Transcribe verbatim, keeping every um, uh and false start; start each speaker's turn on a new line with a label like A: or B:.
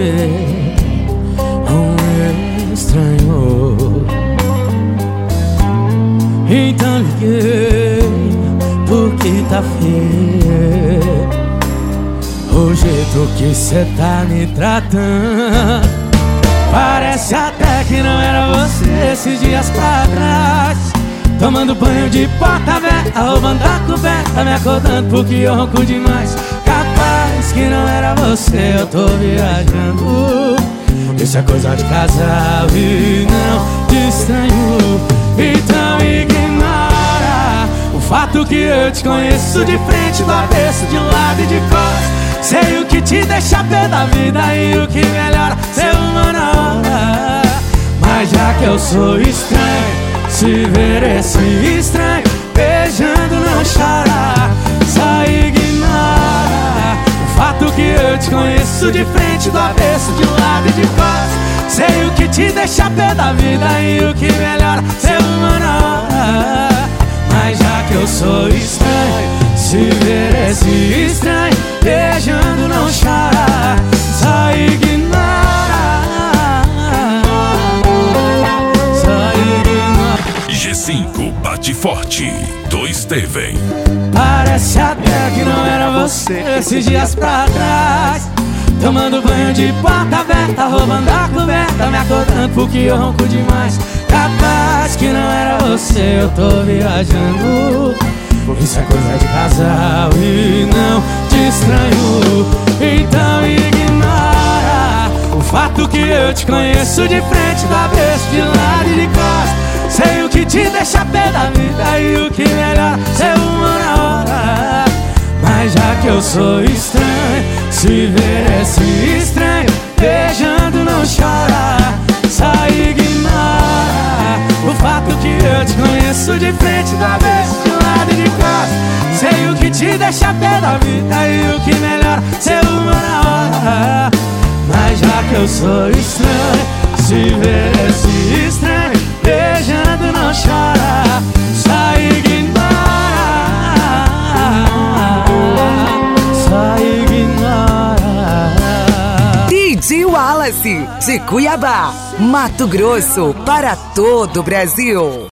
A: ver um estranho. Então liguei porque tá feio o jeito que cê tá me tratando. Parece até que não era você esses dias pra trás, tomando banho de porta aberta, roubando a coberta, me acordando porque eu ronco demais. Capaz que não era você, eu tô viajando. Isso é coisa de casal e não de estranho. Então ignora o fato que eu te conheço de frente, do avesso, de lado e de costas. Sei o que te deixa pé da vida e o que melhora ser uma na hora. Mas já que eu sou estranho, se ver esse estranho beijando não chora. Só ignora o fato que eu te conheço de frente, do avesso, de lado e de costas. Sei o que te deixa pé da vida e o que melhora ser uma na hora. Mas já que eu sou estranho, se ver esse estranho beijando não chora. Só ignora, só ignora.
B: G cinco bate forte do Steven.
A: Parece até que não era você esses dias pra trás, tomando banho de porta aberta, roubando a coberta, me acordando porque eu ronco demais. Capaz que não era você, eu tô viajando. Isso é coisa de casal e não de estranho. Então ignora o fato que eu te conheço de frente, do avesso, de lado e de costas. Sei o que te deixa pé da vida e o que melhora ser uma na hora. Mas já que eu sou estranho, se ver esse estranho beijando não chora. Só ignora o fato que eu te conheço de frente, do avesso, de lado e de costas. Sei o que te deixa pé da vida e o que melhora ser uma na hora. Mas já que eu sou estranho, se ver esse estranho beijando não chora. Só ignora, só ignora.
C: D J Wallace, de Cuiabá, Mato Grosso, para todo o Brasil.